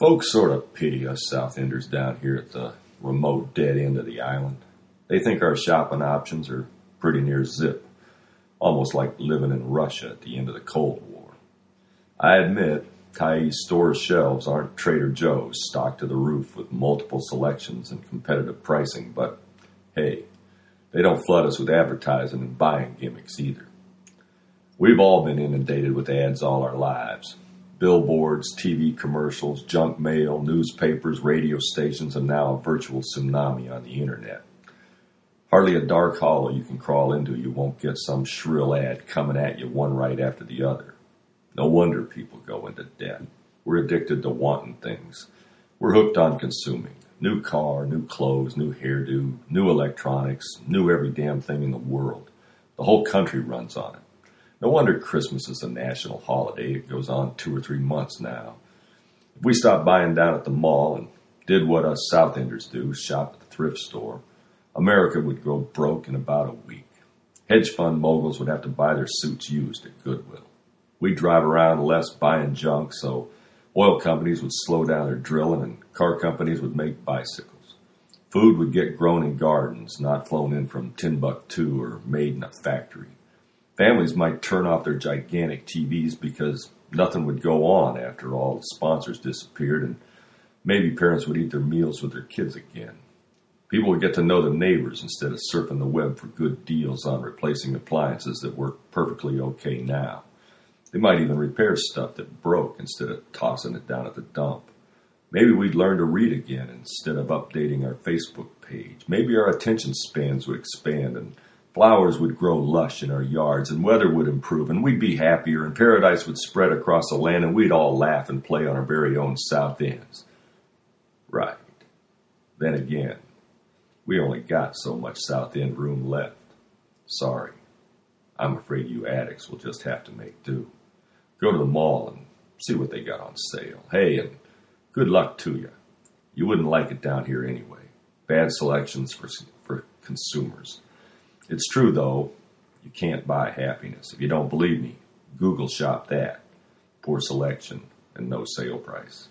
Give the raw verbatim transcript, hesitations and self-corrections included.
Folks sort of pity us South Enders down here at the remote dead end of the island. They think our shopping options are pretty near zip, almost like living in Russia at the end of the Cold War. I admit, Tyee store's shelves aren't Trader Joe's stocked to the roof with multiple selections and competitive pricing, but hey, they don't flood us with advertising and buying gimmicks either. We've all been inundated with ads all our lives. Billboards, T V commercials, junk mail, newspapers, radio stations, and now a virtual tsunami on the internet. Hardly a dark hollow you can crawl into you won't get some shrill ad coming at you one right after the other. No wonder people go into debt. We're addicted to wanting things. We're hooked on consuming. New car, new clothes, new hairdo, new electronics, new every damn thing in the world. The whole country runs on it. No wonder Christmas is a national holiday. It goes on two or three months now. If we stopped buying down at the mall and did what us South Enders do, shop at the thrift store, America would go broke in about a week. Hedge fund moguls would have to buy their suits used at Goodwill. We'd drive around less buying junk, so oil companies would slow down their drilling and car companies would make bicycles. Food would get grown in gardens, not flown in from Timbuktu or made in a factory. Families might turn off their gigantic T Vs because nothing would go on after all the sponsors disappeared, and maybe parents would eat their meals with their kids again. People would get to know their neighbors instead of surfing the web for good deals on replacing appliances that work perfectly okay now. They might even repair stuff that broke instead of tossing it down at the dump. Maybe we'd learn to read again instead of updating our Facebook page. Maybe our attention spans would expand and flowers would grow lush in our yards and weather would improve and we'd be happier and paradise would spread across the land and we'd all laugh and play on our very own South Ends. Right. Then again, we only got so much South End room left. Sorry. I'm afraid you addicts will just have to make do. Go to the mall and see what they got on sale. Hey, and good luck to you. You wouldn't like it down here anyway. Bad selections for for consumers. It's true, though, you can't buy happiness. If you don't believe me, Google shop that. Poor selection and no sale price.